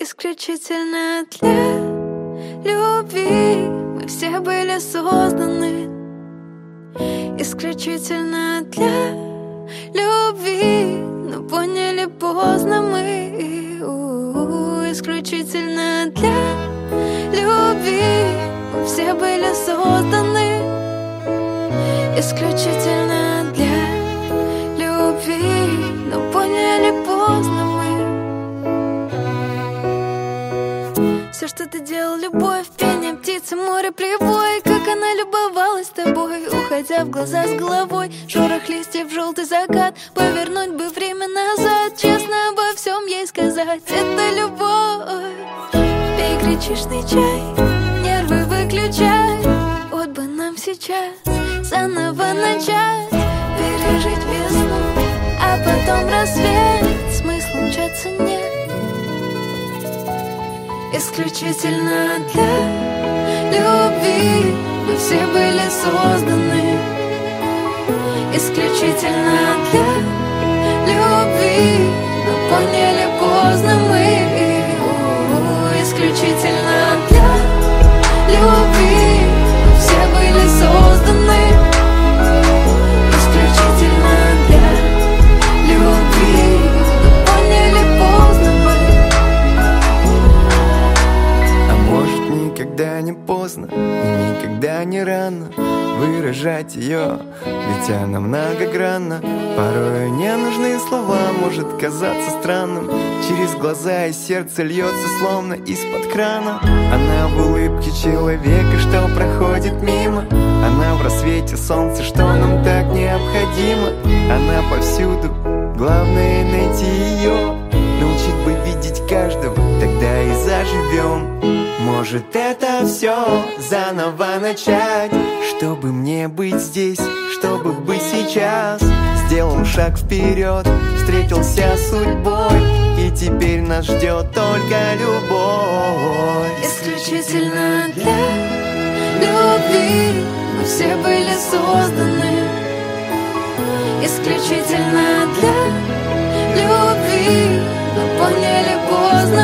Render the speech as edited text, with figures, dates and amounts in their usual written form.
Исключительно для любви мы все были созданы. Исключительно для любви, но поняли поздно мы. Исключительно для любви мы все были созданы. Исключительно для любви, но поняли поздно мы. Все, что ты делал, любовь, пение птицы, море, плевой, как она любовалась тобой, уходя в глаза с головой. Шорох листьев, желтый закат, повернуть бы время назад, честно обо всем ей сказать. Это любовь. Пей гречишный чай, нервы выключай. Вот бы нам сейчас заново начать, пережить весну, а потом рассвет. Смысла мчаться нет. Исключительно для любви мы все были созданы. Исключительно для любви, но поняли поздно мы. Исключительно для любви мы все были созданы. Исключительно для любви, но поняли поздно мы. Никогда не поздно и никогда не рано выражать ее, ведь она многогранна. Порой ненужные слова может казаться странным. Через глаза и сердце льется, словно из-под крана. Она в улыбке человека, что проходит мимо. Она в рассвете солнца, что нам так необходимо. Она повсюду, главное найти ее, научить бы видеть каждого, тогда и заживем. Может, это все заново начать, чтобы мне быть здесь, чтобы быть сейчас. Сделал шаг вперед, встретился с судьбой, и теперь нас ждет только любовь. Исключительно для любви мы все были созданы. Исключительно для любви, но поняли поздно